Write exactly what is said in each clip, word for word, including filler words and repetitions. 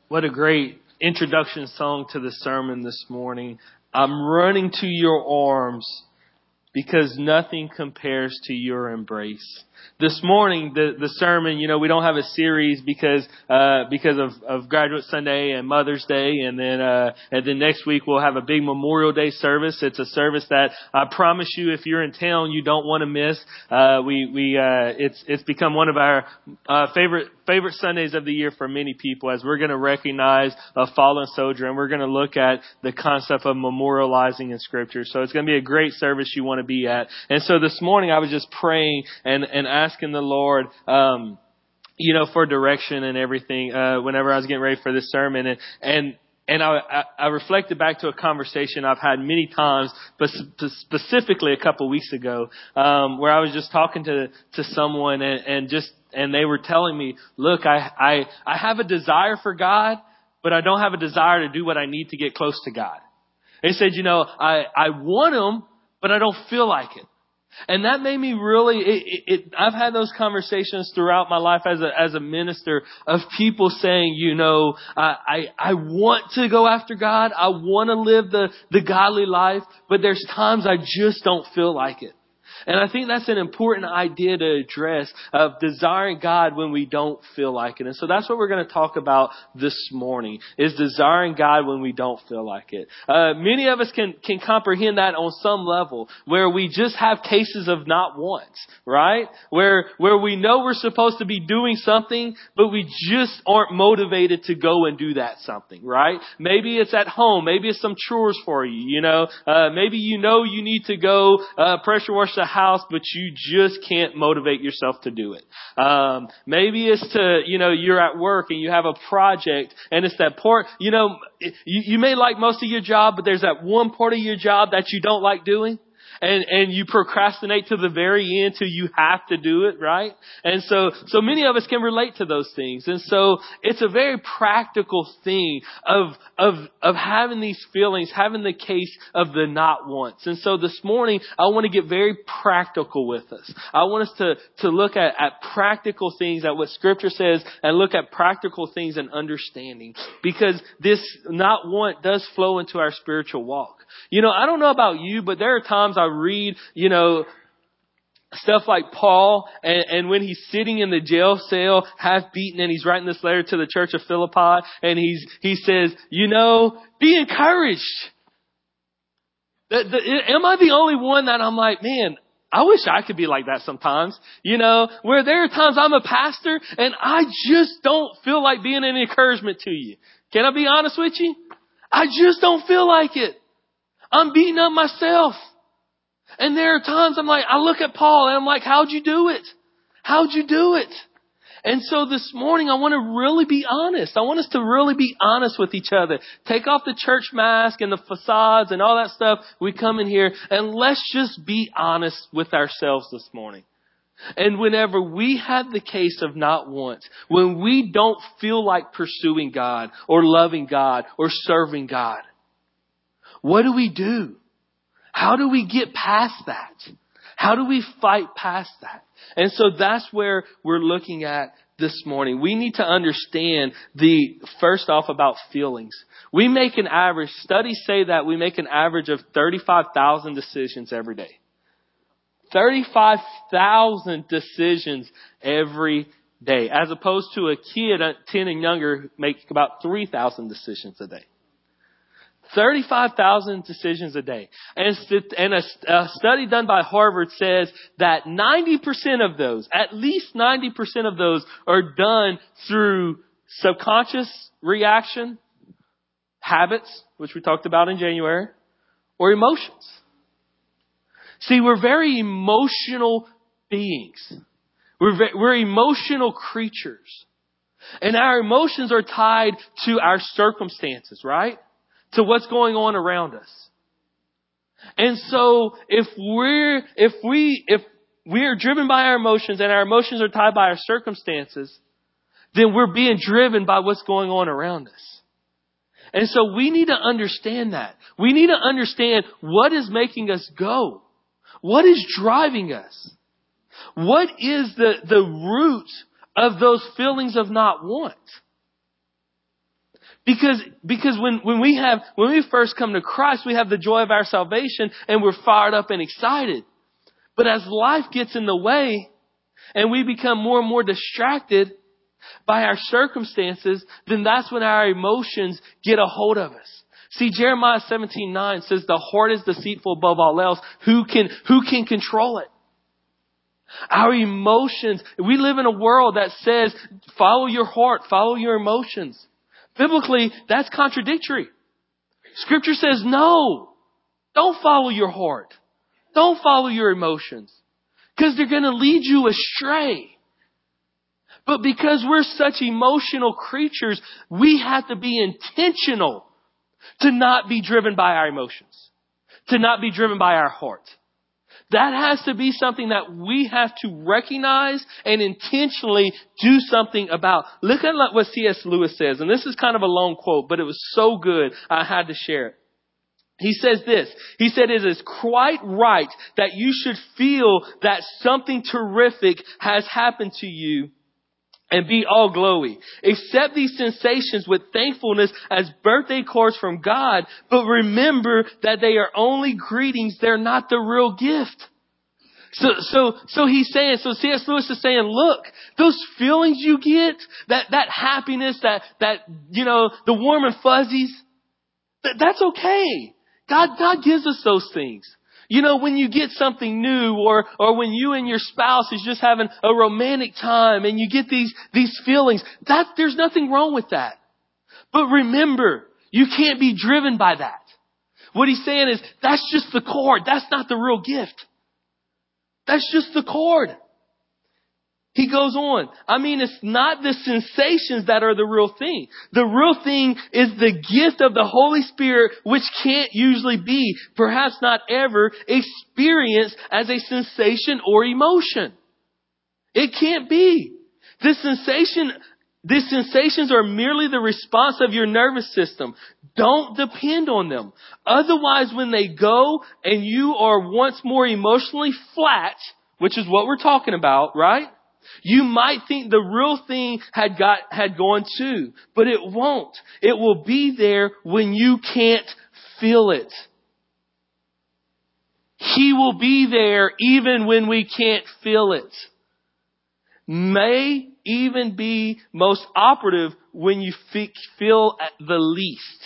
What a great introduction song to the sermon this morning. I'm running to your arms because nothing compares to your embrace. This morning, the, the sermon, you know, we don't have a series because, uh, because of, of Graduate Sunday and Mother's Day. And then, uh, and then next week we'll have a big Memorial Day service. It's a service that I promise you, if you're in town, you don't want to miss. Uh, we, we, uh, it's, it's become one of our, uh, favorite, favorite Sundays of the year for many people, as we're going to recognize a fallen soldier and we're going to look at the concept of memorializing in Scripture. So it's going to be a great service you want to be at. And so this morning I was just praying and, and asking the Lord, um, you know, for direction and everything, uh, whenever I was getting ready for this sermon. And, and, and I, I, I reflected back to a conversation I've had many times, but sp- specifically a couple weeks ago, um, where I was just talking to, to someone and, and just, and they were telling me, look, I, I, I have a desire for God, but I don't have a desire to do what I need to get close to God. They said, you know, I, I want Him, but I don't feel like it. And that made me really, it, it, it, I've had those conversations throughout my life as a, as a minister of people saying, you know, I, I, I want to go after God. I want to live the, the godly life, but there's times I just don't feel like it. And I think that's an important idea to address, of desiring God when we don't feel like it. And so that's what we're going to talk about this morning, is desiring God when we don't feel like it. Uh, many of us can, can comprehend that on some level, where we just have cases of not wants, right? Where, where we know we're supposed to be doing something, but we just aren't motivated to go and do that something, right? Maybe it's at home. Maybe it's some chores for you, you know, uh, maybe you know you need to go, uh, pressure wash the house, but you just can't motivate yourself to do it. Um, maybe it's to, you know, you're at work and you have a project and it's that part, you know, you, you may like most of your job, but there's that one part of your job that you don't like doing. And, and you procrastinate to the very end till you have to do it, right? And so, so many of us can relate to those things. And so it's a very practical thing of, of, of having these feelings, having the case of the not wants. And so this morning, I want to get very practical with us. I want us to, to look at, at practical things, at what Scripture says, and look at practical things and understanding. Because this not want does flow into our spiritual walk. You know, I don't know about you, but there are times I read, you know, stuff like Paul, and, and when he's sitting in the jail cell, half beaten, and he's writing this letter to the church of Philippi, and he's he says, you know, be encouraged. The, the, am I the only one that I'm like, man, I wish I could be like that sometimes, you know, where there are times I'm a pastor and I just don't feel like being an encouragement to you. Can I be honest with you? I just don't feel like it. I'm beating up myself. And there are times I'm like, I look at Paul and I'm like, how'd you do it? How'd you do it? And so this morning, I want to really be honest. I want us to really be honest with each other. Take off the church mask and the facades and all that stuff. We come in here and let's just be honest with ourselves this morning. And whenever we have the case of not want, when we don't feel like pursuing God or loving God or serving God, what do we do? How do we get past that? How do we fight past that? And so that's where we're looking at this morning. We need to understand the, first off, about feelings. We make an average, studies say that we make an average of thirty-five thousand decisions every day. thirty-five thousand decisions every day. As opposed to a kid at ten and younger make about three thousand decisions a day. thirty-five thousand decisions a day. And, and a, a study done by Harvard says that ninety percent of those, at least ninety percent of those, are done through subconscious reaction, habits, which we talked about in January, or emotions. See, we're very emotional beings. We're, ve- we're emotional creatures. And our emotions are tied to our circumstances, right? To what's going on around us. And so if we're, if we, if we are driven by our emotions and our emotions are tied by our circumstances, then we're being driven by what's going on around us. And so we need to understand that. We need to understand what is making us go. What is driving us? What is the, the root of those feelings of not want? Because, because when, when we have, when we first come to Christ, we have the joy of our salvation and we're fired up and excited. But as life gets in the way and we become more and more distracted by our circumstances, then that's when our emotions get a hold of us. See, Jeremiah seventeen nine says the heart is deceitful above all else. Who can, who can control it? Our emotions, we live in a world that says, follow your heart, follow your emotions. Biblically, that's contradictory. Scripture says, no, don't follow your heart. Don't follow your emotions. Because they're going to lead you astray. But because we're such emotional creatures, we have to be intentional to not be driven by our emotions, to not be driven by our heart. That has to be something that we have to recognize and intentionally do something about. Look at what C S Lewis says, and this is kind of a long quote, but it was so good I had to share it. He says this, he said, it is quite right that you should feel that something terrific has happened to you and be all glowy. Accept these sensations with thankfulness as birthday cards from God, but remember that they are only greetings. They're not the real gift. So, so, so he's saying, so C S Lewis is saying, look, those feelings you get, that, that happiness, that, that, you know, the warm and fuzzies, that, that's okay. God, God gives us those things. You know, when you get something new or, or when you and your spouse is just having a romantic time and you get these, these feelings, that, there's nothing wrong with that. But remember, you can't be driven by that. What he's saying is, that's just the cord. That's not the real gift. That's just the cord. He goes on. I mean, it's not the sensations that are the real thing. The real thing is the gift of the Holy Spirit, which can't usually be, perhaps not ever, experienced as a sensation or emotion. It can't be. This sensation, these sensations are merely the response of your nervous system. Don't depend on them. Otherwise, when they go and you are once more emotionally flat, which is what we're talking about, right? You might think the real thing had got, had gone too, but it won't. It will be there when you can't feel it. He will be there even when we can't feel it. May even be most operative when you feel at the least.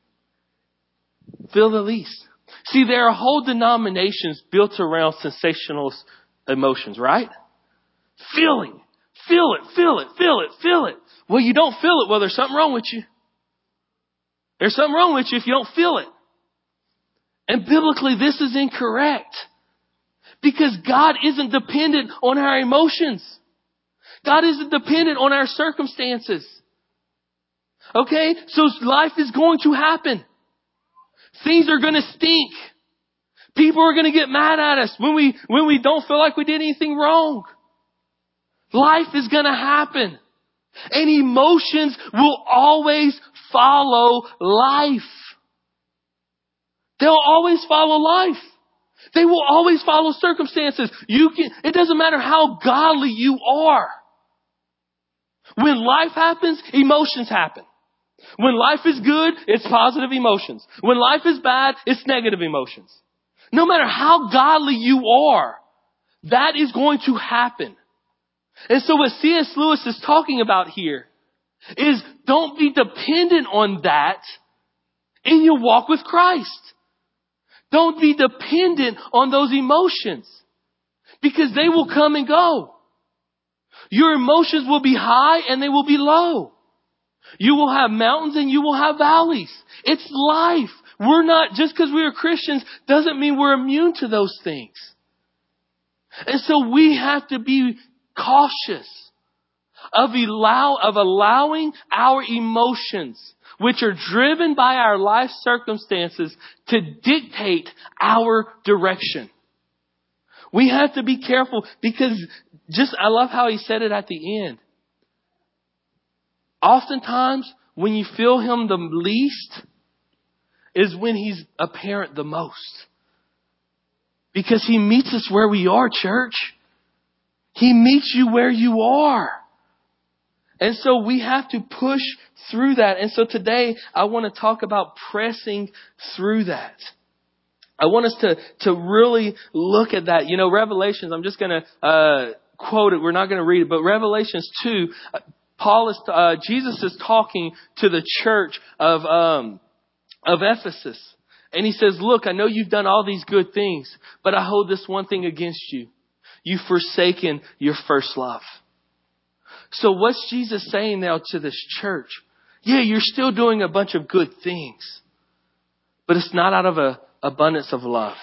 Feel the least. See, there are whole denominations built around sensational emotions, right? Feeling. Feel it, feel it, feel it, feel it. Well, you don't feel it. Well, there's something wrong with you. There's something wrong with you if you don't feel it. And biblically, this is incorrect. Because God isn't dependent on our emotions. God isn't dependent on our circumstances. Okay? So life is going to happen. Things are going to stink. People are going to get mad at us when we, when we don't feel like we did anything wrong. Life is going to happen. And emotions will always follow life. They'll always follow life. They will always follow circumstances. You can, it doesn't matter how godly you are. When life happens, emotions happen. When life is good, it's positive emotions. When life is bad, it's negative emotions. No matter how godly you are, that is going to happen. And so what C S Lewis is talking about here is don't be dependent on that in your walk with Christ. Don't be dependent on those emotions because they will come and go. Your emotions will be high and they will be low. You will have mountains and you will have valleys. It's life. We're not, just because we are Christians doesn't mean we're immune to those things. And so we have to be cautious of allow, of allowing our emotions, which are driven by our life circumstances, to dictate our direction. We have to be careful because just, I love how he said it at the end. Oftentimes, when you feel him the least is when he's apparent the most. Because he meets us where we are, church. He meets you where you are. And so we have to push through that. And so today I want to talk about pressing through that. I want us to, to really look at that. You know, Revelations, I'm just going to uh, quote it. We're not going to read it. But Revelations two, Paul is, uh, Jesus is talking to the church of, um, of Ephesus. And he says, look, I know you've done all these good things, but I hold this one thing against you. You've forsaken your first love. So what's Jesus saying now to this church? Yeah, you're still doing a bunch of good things, but it's not out of a abundance of love.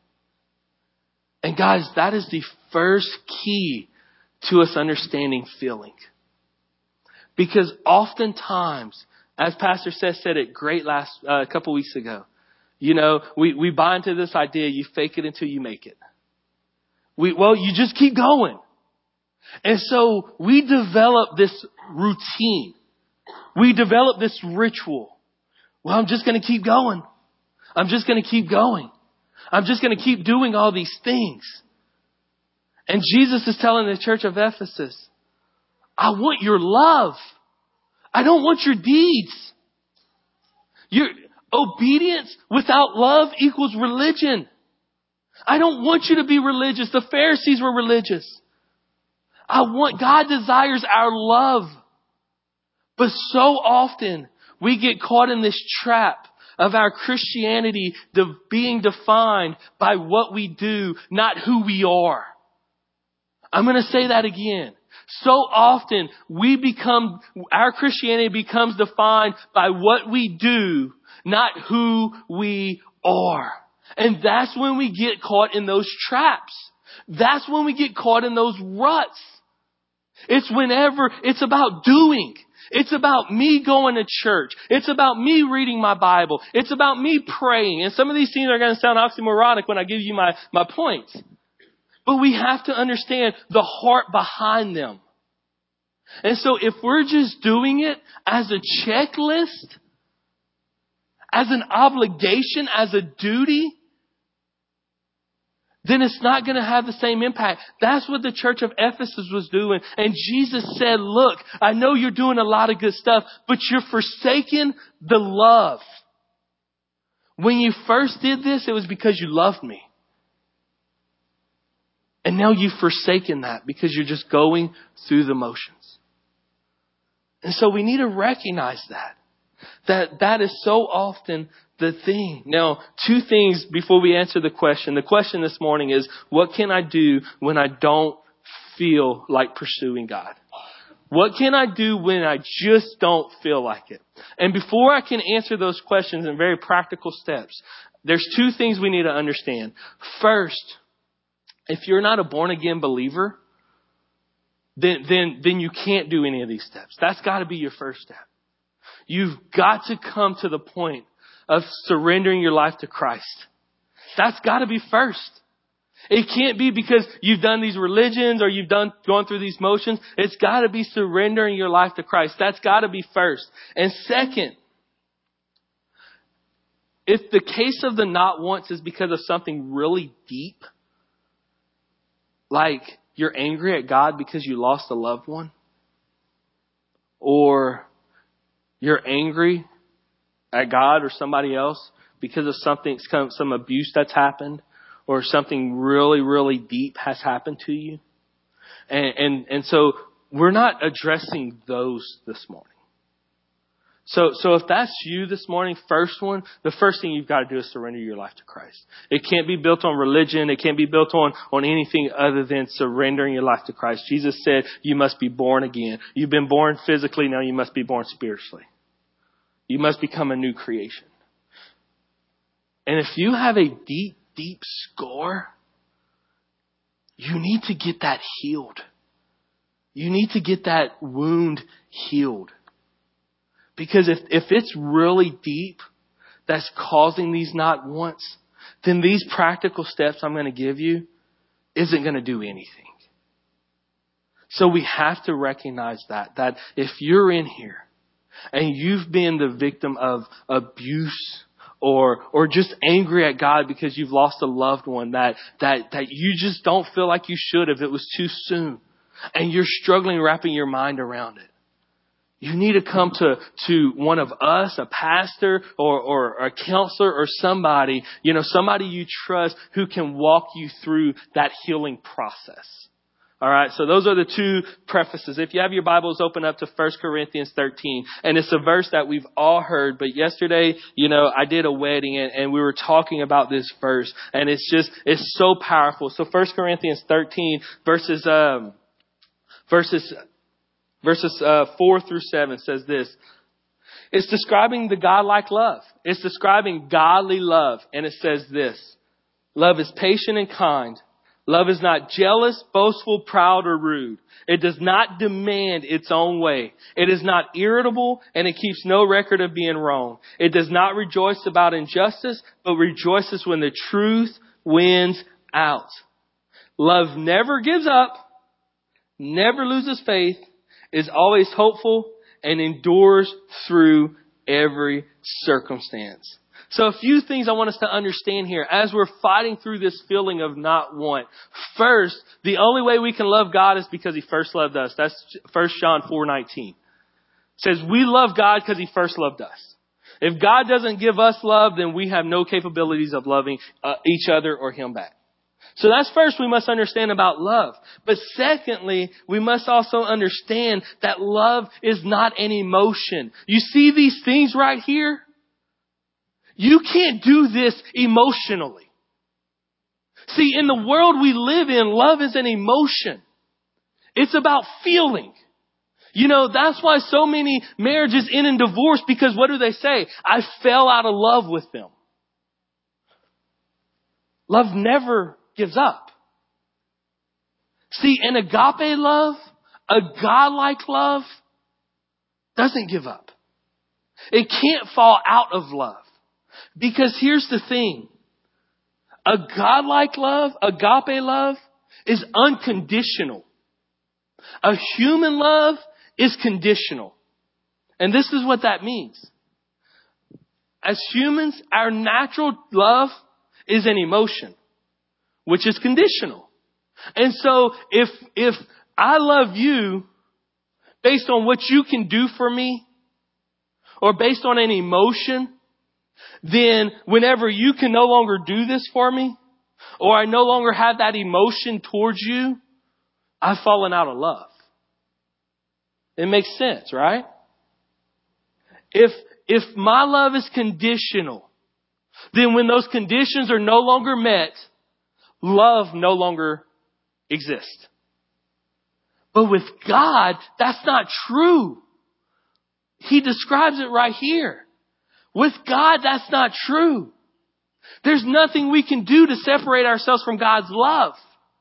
And guys, that is the first key to us understanding feeling. Because oftentimes, as Pastor Seth said it great last, uh, a couple weeks ago, you know, we, we buy into this idea, you fake it until you make it. We, well, you just keep going. And so we develop this routine. We develop this ritual. Well, I'm just going to keep going. I'm just going to keep going. I'm just going to keep doing all these things. And Jesus is telling the church of Ephesus, I want your love. I don't want your deeds. Your obedience without love equals religion. I don't want you to be religious. The Pharisees were religious. I want, God desires our love. But so often we get caught in this trap of our Christianity de- being defined by what we do, not who we are. I'm going to say that again. So often we become, our Christianity becomes defined by what we do, not who we are. And that's when we get caught in those traps. That's when we get caught in those ruts. It's whenever it's about doing. It's about me going to church. It's about me reading my Bible. It's about me praying. And some of these things are going to sound oxymoronic when I give you my, my points. But we have to understand the heart behind them. And so if we're just doing it as a checklist, as an obligation, as a duty, then it's not going to have the same impact. That's what the church of Ephesus was doing. And Jesus said, look, I know you're doing a lot of good stuff, but you're forsaking the love. When you first did this, it was because you loved me. And now you've forsaken that because you're just going through the motions. And so we need to recognize that. That that is so often the thing. Now, two things before we answer the question. The question this morning is, what can I do when I don't feel like pursuing God? What can I do when I just don't feel like it? And before I can answer those questions in very practical steps, there's two things we need to understand. First, if you're not a born again believer, then, then, then you can't do any of these steps. That's got to be your first step. You've got to come to the point of surrendering your life to Christ. That's got to be first. It can't be because you've done these religions or you've done gone through these motions. It's got to be surrendering your life to Christ. That's got to be first. And second, if the case of the not once is because of something really deep, like you're angry at God because you lost a loved one, or you're angry at God or somebody else because of something, some abuse that's happened, or something really, really deep has happened to you. And, and, and so we're not addressing those this morning. So, so if that's you this morning, first one, the first thing you've got to do is surrender your life to Christ. It can't be built on religion. It can't be built on, on anything other than surrendering your life to Christ. Jesus said, you must be born again. You've been born physically. Now you must be born spiritually. You must become a new creation. And if you have a deep, deep scar, you need to get that healed. You need to get that wound healed. Because if, if it's really deep that's causing these not wants, then these practical steps I'm going to give you isn't going to do anything. So we have to recognize that, that if you're in here and you've been the victim of abuse or or just angry at God because you've lost a loved one that, that, that you just don't feel like you should have, it was too soon, and you're struggling wrapping your mind around it, You need to come to, to one of us, a pastor or, or a counselor or somebody, you know, somebody you trust who can walk you through that healing process. All right. So those are the two prefaces. If you have your Bibles, open up to First Corinthians thirteen. And it's a verse that we've all heard. But yesterday, you know, I did a wedding and, and we were talking about this verse. And it's just, it's so powerful. So First Corinthians thirteen verses, um, verses, verses, uh, four through seven says this. It's describing the godlike love. It's describing godly love. And it says this. Love is patient and kind. Love is not jealous, boastful, proud, or rude. It does not demand its own way. It is not irritable, and it keeps no record of being wrong. It does not rejoice about injustice, but rejoices when the truth wins out. Love never gives up, never loses faith, is always hopeful, and endures through every circumstance. So a few things I want us to understand here as we're fighting through this feeling of not want. First, the only way we can love God is because He first loved us. That's First John four nineteen. It says we love God because He first loved us. If God doesn't give us love, then we have no capabilities of loving uh, each other or Him back. So that's first we must understand about love. But secondly, we must also understand that love is not an emotion. You see these things right here? You can't do this emotionally. See, in the world we live in, love is an emotion. It's about feeling. You know, that's why so many marriages end in divorce, because what do they say? I fell out of love with them. Love never gives up. See, an agape love, a godlike love, doesn't give up. It can't fall out of love. Because here's the thing. A godlike love, agape love, is unconditional. A human love is conditional. And this is what that means. As humans, our natural love is an emotion, which is conditional. And so if, if I love you based on what you can do for me, or based on an emotion, then whenever you can no longer do this for me, or I no longer have that emotion towards you, I've fallen out of love. It makes sense, right? If, if my love is conditional, then when those conditions are no longer met, love no longer exists. But with God, that's not true. He describes it right here. With God, that's not true. There's nothing we can do to separate ourselves from God's love.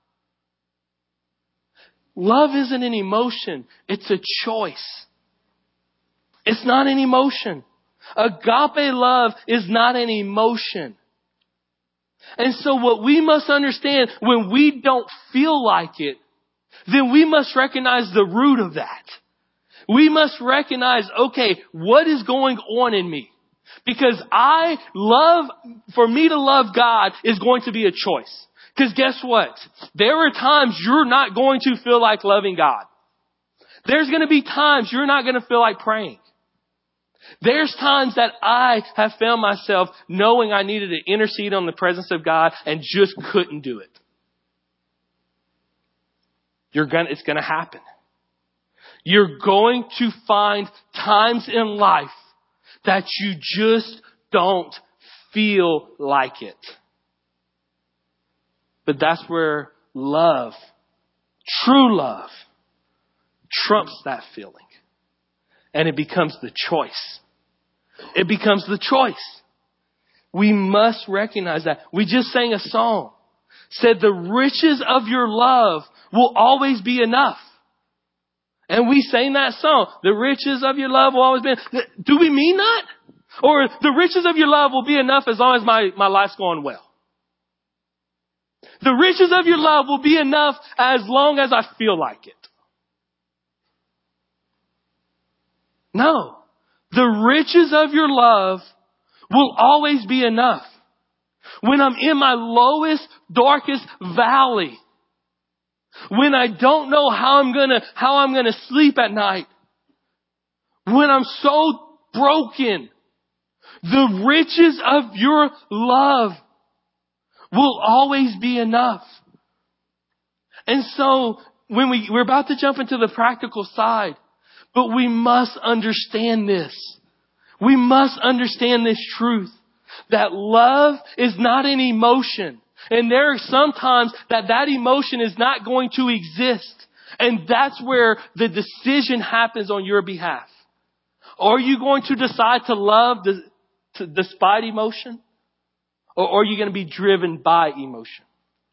Love isn't an emotion. It's a choice. It's not an emotion. Agape love is not an emotion. And so what we must understand, when we don't feel like it, then we must recognize the root of that. We must recognize, okay, what is going on in me? Because I love, for me to love God is going to be a choice. Because guess what? There are times you're not going to feel like loving God. There's going to be times you're not going to feel like praying. There's times that I have found myself knowing I needed to intercede on the presence of God and just couldn't do it. You're gonna, it's going to happen. You're going to find times in life that you just don't feel like it. But that's where love, true love, trumps that feeling. And it becomes the choice. It becomes the choice. We must recognize that. We just sang a song. Said the riches of your love will always be enough. And we sang that song. The riches of your love will always be enough. Do we mean that? Or the riches of your love will be enough as long as my, my life's going well? The riches of your love will be enough as long as I feel like it. No. The riches of your love will always be enough. When I'm in my lowest, darkest valley, when I don't know how I'm gonna, how I'm gonna sleep at night, when I'm so broken, the riches of your love will always be enough. And so when we, we're about to jump into the practical side, but we must understand this. We must understand this truth that love is not an emotion. And there are some times that that emotion is not going to exist. And that's where the decision happens on your behalf. Are you going to decide to love the, to, despite emotion? Or are you going to be driven by emotion?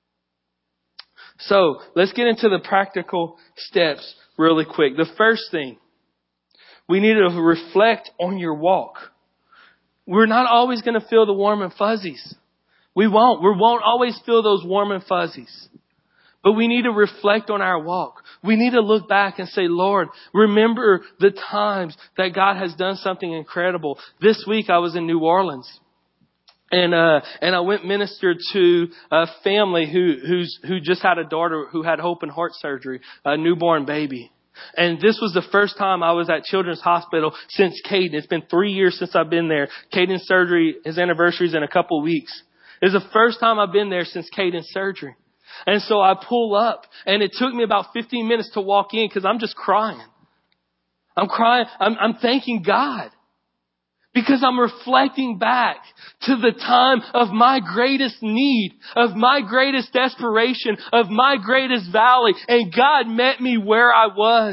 So let's get into the practical steps really quick. The first thing, we need to reflect on your walk. We're not always going to feel the warm and fuzzies. We won't. We won't always feel those warm and fuzzies. But we need to reflect on our walk. We need to look back and say, Lord, remember the times that God has done something incredible. This week I was in New Orleans. And, uh, and I went ministered to a family who, who's, who just had a daughter who had open heart surgery, a newborn baby. And this was the first time I was at Children's Hospital since Caden. It's been three years since I've been there. Caden's surgery, his anniversary is in a couple of weeks. It's the first time I've been there since Caden's surgery. And so I pull up and it took me about fifteen minutes to walk in because I'm just crying. I'm crying. I'm, I'm thanking God. Because I'm reflecting back to the time of my greatest need, of my greatest desperation, of my greatest valley. And God met me where I was.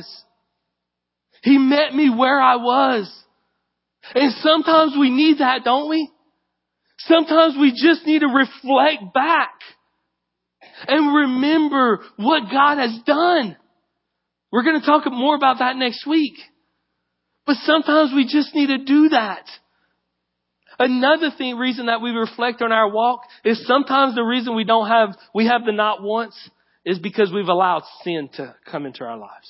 He met me where I was. And sometimes we need that, don't we? Sometimes we just need to reflect back and remember what God has done. We're going to talk more about that next week. But sometimes we just need to do that. Another thing, reason that we reflect on our walk is sometimes the reason we don't have, we have the not once is because we've allowed sin to come into our lives.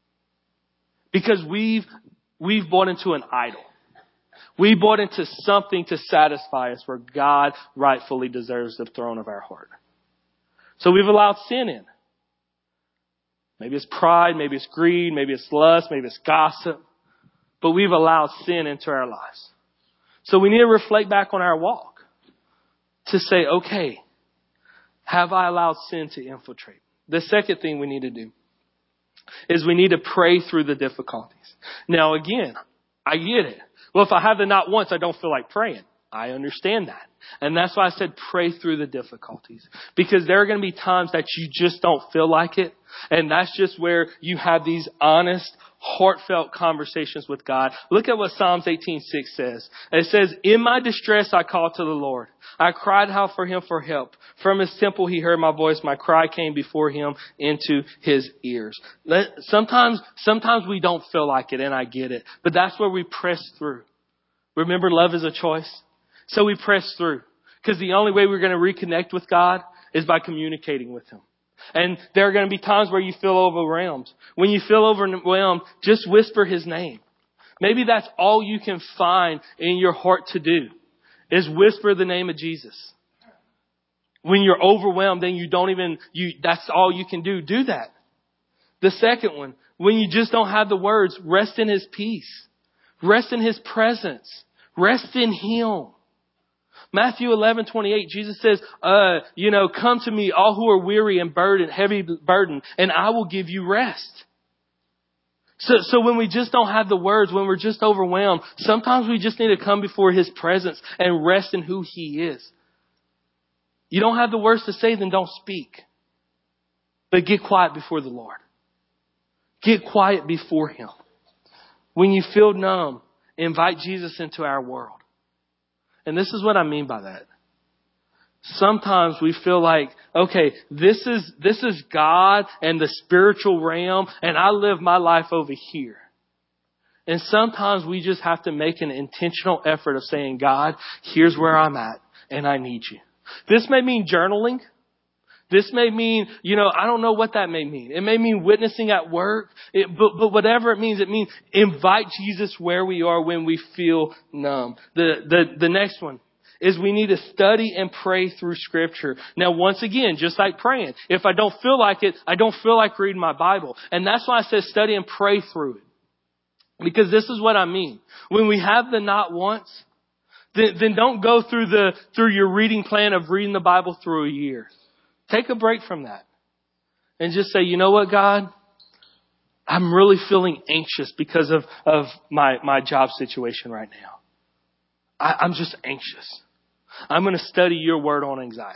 Because we've, we've bought into an idol. We bought into something to satisfy us where God rightfully deserves the throne of our heart. So we've allowed sin in. Maybe it's pride, maybe it's greed, maybe it's lust, maybe it's gossip. But we've allowed sin into our lives. So we need to reflect back on our walk to say, okay, have I allowed sin to infiltrate? The second thing we need to do is we need to pray through the difficulties. Now, again, I get it. Well, if I have the not once, I don't feel like praying. I understand that. And that's why I said pray through the difficulties. Because there are going to be times that you just don't feel like it. And that's just where you have these honest, heartfelt conversations with God. Look at what Psalms eighteen six says. It says, in my distress, I called to the Lord. I cried out for him for help. From his temple, he heard my voice. My cry came before him into his ears. Sometimes, sometimes we don't feel like it, and I get it. But that's where we press through. Remember, love is a choice. So we press through. Because the only way we're going to reconnect with God is by communicating with him. And there are going to be times where you feel overwhelmed. When you feel overwhelmed, just whisper his name. Maybe that's all you can find in your heart to do, is whisper the name of Jesus. When you're overwhelmed, then you don't even, you, that's all you can do. Do that. The second one, when you just don't have the words, rest in his peace. Rest in his presence. Rest in him. Matthew eleven twenty-eight, Jesus says, uh, you know, come to me, all who are weary and burdened, heavy burden, and I will give you rest. So, so when we just don't have the words, when we're just overwhelmed, sometimes we just need to come before his presence and rest in who he is. You don't have the words to say, then don't speak. But get quiet before the Lord. Get quiet before him. When you feel numb, invite Jesus into our world. And this is what I mean by that. Sometimes we feel like, okay, this is, this is God and the spiritual realm, and I live my life over here. And sometimes we just have to make an intentional effort of saying, God, here's where I'm at, and I need you. This may mean journaling. This may mean, you know, I don't know what that may mean. It may mean witnessing at work. It, but, but whatever it means, it means invite Jesus where we are when we feel numb. The, the, the next one is we need to study and pray through Scripture. Now, once again, just like praying, if I don't feel like it, I don't feel like reading my Bible. And that's why I said study and pray through it. Because this is what I mean. When we have the not wants, then, then don't go through the through your reading plan of reading the Bible through a year. Take a break from that. And just say, you know what, God? I'm really feeling anxious because of, of my, my job situation right now. I, I'm just anxious. I'm going to study your word on anxiety.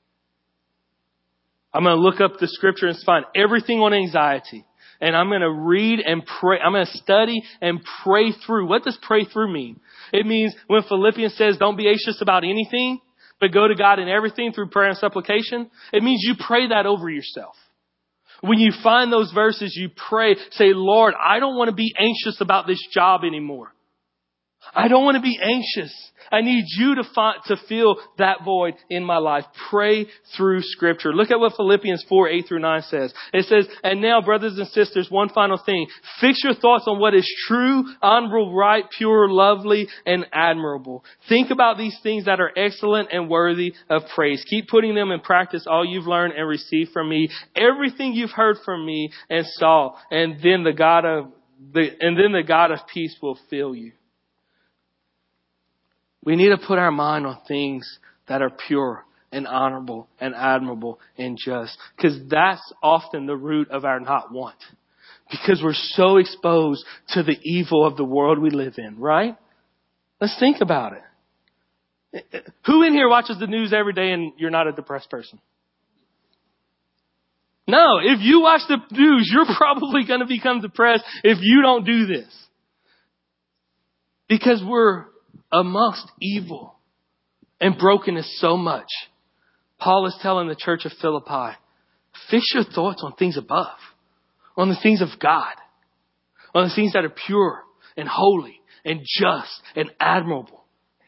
I'm going to look up the scripture and find everything on anxiety. And I'm going to read and pray. I'm going to study and pray through. What does pray through mean? It means when Philippians says don't be anxious about anything, but go to God in everything through prayer and supplication. It means you pray that over yourself. When you find those verses, you pray, say, Lord, I don't want to be anxious about this job anymore. I don't want to be anxious. I need you to find, to fill that void in my life. Pray through scripture. Look at what Philippians four, eight through nine says. It says, and now, brothers and sisters, one final thing. Fix your thoughts on what is true, honorable, right, pure, lovely, and admirable. Think about these things that are excellent and worthy of praise. Keep putting them in practice, all you've learned and received from me, everything you've heard from me and saw, and then the God of the, and then the God of peace will fill you. We need to put our mind on things that are pure and honorable and admirable and just. Because that's often the root of our not want. Because we're so exposed to the evil of the world we live in, right? Let's think about it. Who in here watches the news every day and you're not a depressed person? No, if you watch the news, you're probably going to become depressed if you don't do this. Because we're amongst evil and brokenness so much. Paul is telling the church of Philippi, fix your thoughts on things above, on the things of God, on the things that are pure and holy and just and admirable.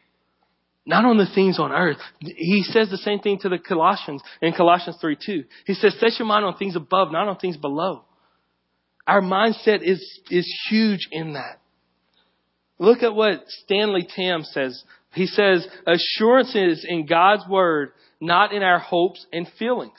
Not on the things on earth. He says the same thing to the Colossians in Colossians three two. He says, set your mind on things above, not on things below. Our mindset is, is huge in that. Look at what Stanley Tam says. He says, assurance is in God's word, not in our hopes and feelings.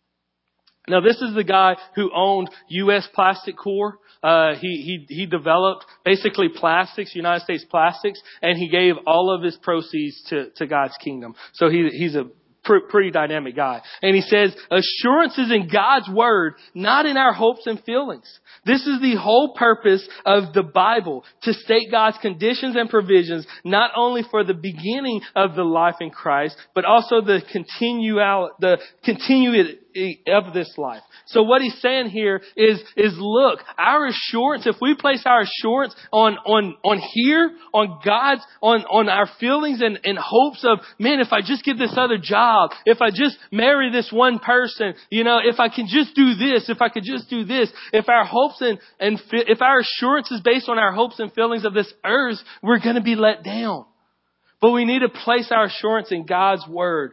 Now, this is the guy who owned U S Plastic Corp. Uh, he, he, he developed basically plastics, United States plastics, and he gave all of his proceeds to, to God's kingdom. So he, he's a pretty dynamic guy. And he says, assurance is in God's word, not in our hopes and feelings. This is the whole purpose of the Bible, to state God's conditions and provisions, not only for the beginning of the life in Christ, but also the continual, the continuity of this life. So what he's saying here is, is look, our assurance, if we place our assurance on, on, on here, on God's, on, on our feelings and, and hopes of, man, if I just get this other job, if I just marry this one person, you know, if I can just do this, if I could just do this, if our hopes and, and if our assurance is based on our hopes and feelings of this earth, we're going to be let down. But we need to place our assurance in God's word.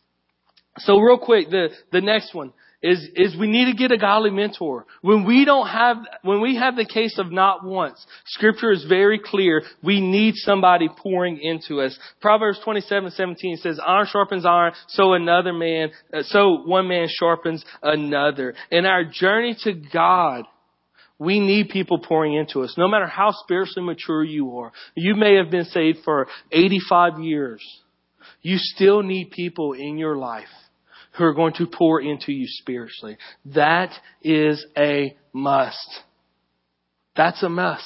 So real quick, the, the next one is, is we need to get a godly mentor. When we don't have, when we have the case of not once, scripture is very clear. We need somebody pouring into us. Proverbs twenty-seven seventeen says, iron sharpens iron, so another man, uh, so one man sharpens another. In our journey to God, we need people pouring into us. No matter how spiritually mature you are, you may have been saved for eighty-five years. You still need people in your life who are going to pour into you spiritually. That is a must. That's a must.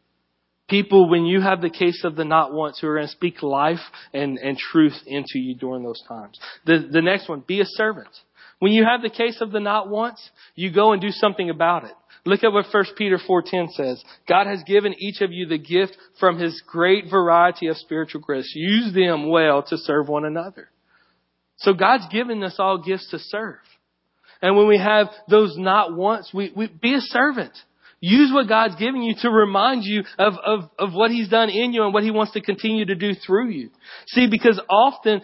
People, when you have the case of the not once, who are going to speak life and, and truth into you during those times. The, the next one, be a servant. When you have the case of the not once, you go and do something about it. Look at what First Peter four ten says. God has given each of you the gift from his great variety of spiritual gifts. Use them well to serve one another. So God's given us all gifts to serve. And when we have those not wants, we, we be a servant. Use what God's giving you to remind you of, of, of what he's done in you and what he wants to continue to do through you. See, because often,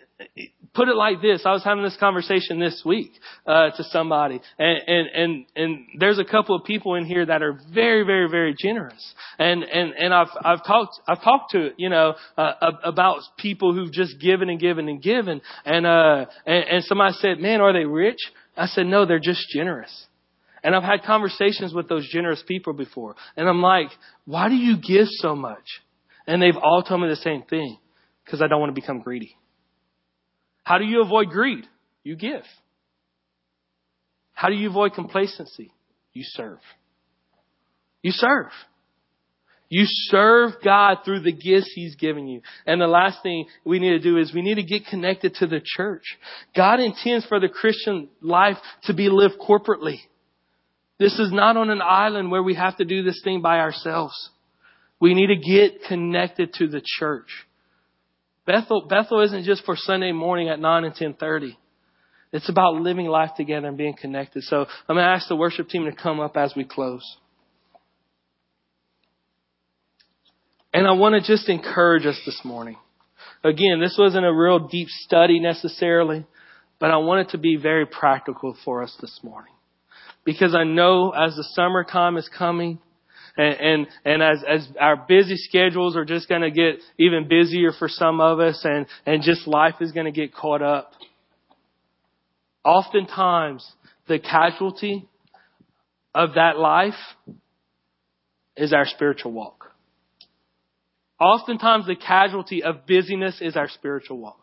put it like this. I was having this conversation this week uh, to somebody, and, and and and there's a couple of people in here that are very, very, very generous. And and and I've I've talked I've talked to you know uh, about people who've just given and given and given, and uh and, and somebody said, "Man, are they rich?" I said, "No, they're just generous." And I've had conversations with those generous people before. And I'm like, why do you give so much? And they've all told me the same thing. Because I don't want to become greedy. How do you avoid greed? You give. How do you avoid complacency? You serve. You serve. You serve God through the gifts He's given you. And the last thing we need to do is we need to get connected to the church. God intends for the Christian life to be lived corporately. This is not on an island where we have to do this thing by ourselves. We need to get connected to the church. Bethel, Bethel isn't just for Sunday morning at nine and ten thirty. It's about living life together and being connected. So I'm going to ask the worship team to come up as we close. And I want to just encourage us this morning. Again, this wasn't a real deep study necessarily, but I want it to be very practical for us this morning. Because I know as the summertime is coming, and and, and as, as our busy schedules are just going to get even busier for some of us, and, and just life is going to get caught up. Oftentimes, the casualty of that life is our spiritual walk. Oftentimes, the casualty of busyness is our spiritual walk.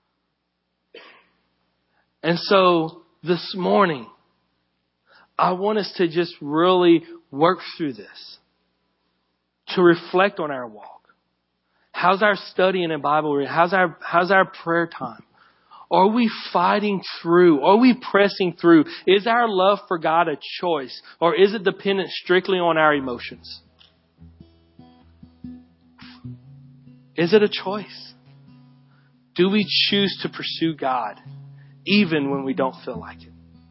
And so, this morning, I want us to just really work through this. To reflect on our walk. How's our studying in Bible reading? How's our, how's our prayer time? Are we fighting through? Are we pressing through? Is our love for God a choice? Or is it dependent strictly on our emotions? Is it a choice? Do we choose to pursue God even when we don't feel like it?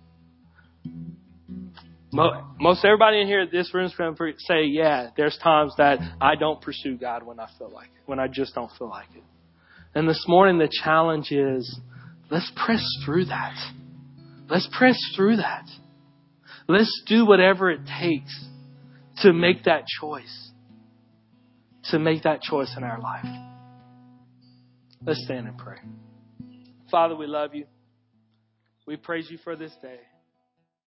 Most everybody in here at this room is going to say, yeah, there's times that I don't pursue God when I feel like it, when I just don't feel like it. And this morning the challenge is, let's press through that. Let's press through that. Let's do whatever it takes to make that choice. To make that choice in our life. Let's stand and pray. Father, we love you. We praise you for this day.